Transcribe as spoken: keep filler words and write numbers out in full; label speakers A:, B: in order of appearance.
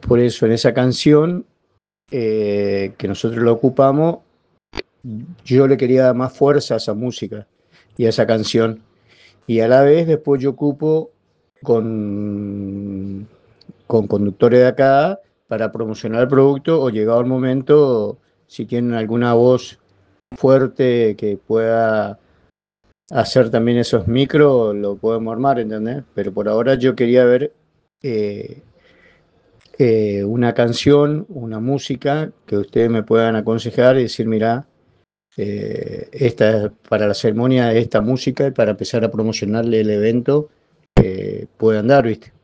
A: por eso en esa canción eh, que nosotros lo ocupamos, yo le quería dar más fuerza a esa música y a esa canción. Y a la vez después yo ocupo con, con conductores de acá para promocionar el producto o llegado el momento, si tienen alguna voz fuerte que pueda hacer también esos micros, lo podemos armar, ¿entendés? Pero por ahora yo quería ver eh, eh, una canción, una música que ustedes me puedan aconsejar y decir, mira, eh, esta es para la ceremonia, esta música y para empezar a promocionarle el evento, eh, puede andar, ¿viste?